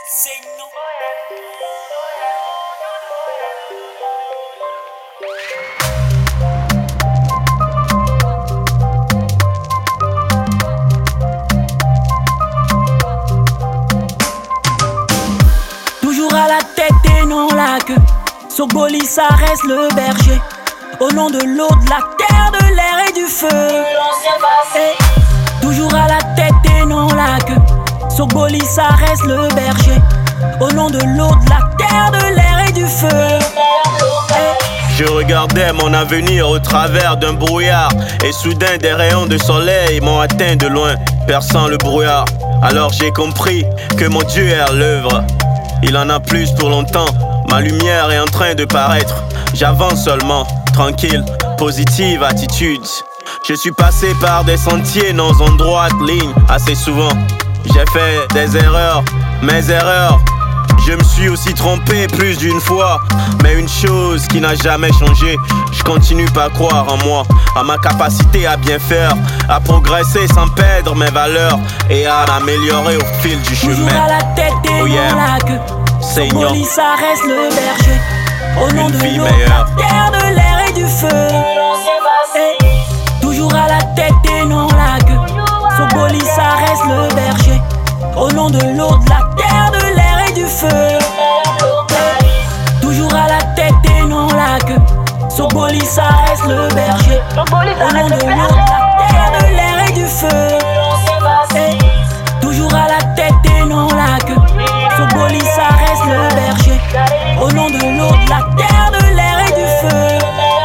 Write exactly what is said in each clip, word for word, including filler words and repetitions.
C'est nous. Toujours à la tête et non la queue. Sogboli, ça reste le berger. Au nom de l'eau, de la terre, de l'air et du feu. Et toujours à la tête et non la queue. Sogboli, ça reste le berger. Au nom de l'eau, de la terre, de l'air et du feu. Je regardais mon avenir au travers d'un brouillard. Et soudain des rayons de soleil m'ont atteint de loin, perçant le brouillard. Alors j'ai compris que mon Dieu est à l'œuvre. Il en a plus pour longtemps. Ma lumière est en train de paraître. J'avance seulement, tranquille, positive attitude. Je suis passé par des sentiers non en droite ligne assez souvent. J'ai fait des erreurs, mes erreurs. Je me suis aussi trompé plus d'une fois. Mais une chose qui n'a jamais changé, je continue pas croire en moi, à ma capacité à bien faire, à progresser sans perdre mes valeurs et à m'améliorer au fil du chemin. Toujours à la tête et Oh yeah. non la queue. Seigneur, Sogboli, ça reste le berger. Au nom Une de vie l'eau, de meilleure. la terre, de l'air et du feu. Et toujours à la tête et non la queue. Sogboli, ça reste le berger. Au nom de l'eau, de la terre, de l'air et du feu. Toujours à la tête et non la queue. Sogboli, ça reste le berger. Au nom de l'eau, de la terre, de l'air et du feu. Et toujours à la tête et non la queue. Sogboli, ça reste le berger. Au nom de l'eau, de la terre, de l'air et du feu.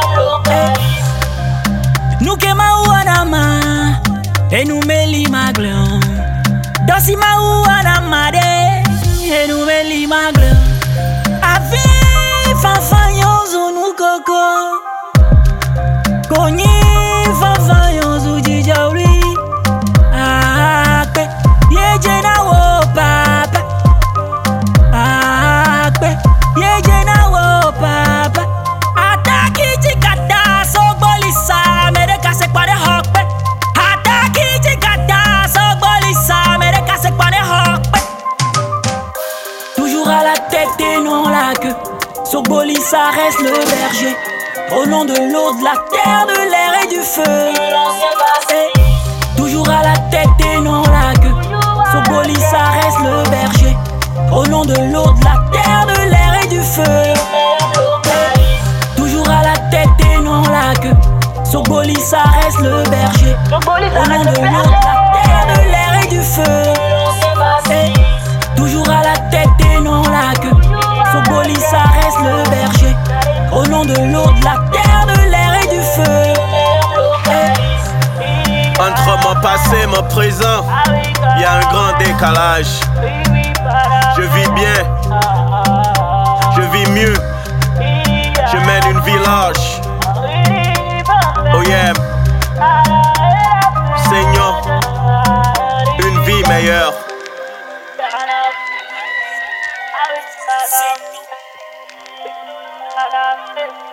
Nous kema ouanama et nous meli maglion. Dosi ma ouanama de et nous meli maglion. Avi fanfan yonzu nous coco. Konyi fanfan yonzu dijauri. Akpe yejena wo papa. Akpe yejena wo papa. Ataki jikata Sogboli sa mereka se kwade hokpe. Ataki jikata Sogboli sa mereka se kwade hokpe. Toujours à la tête et non la queue. Sogboli, ça reste le berger. Au nom de l'eau, de la terre, de l'air et du feu. Et toujours à la tête et non la queue. Sogboli, ça reste le berger. Au nom de l'eau, de la terre, de l'air et du feu. Toujours à la tête et non la queue. Sogboli, ça reste le berger. Au nom de l'eau, de la terre, de l'air et du feu. Et toujours à la tête et non la queue. Sogboli, ça reste le berger. Au nom de l'eau, de la terre, de l'air et du feu. entre mon passé et mon présent, il y a un grand décalage. Je vis bien, je vis mieux, je mène une vie large. Oh yeah, Seigneur, une vie meilleure. C'est nous.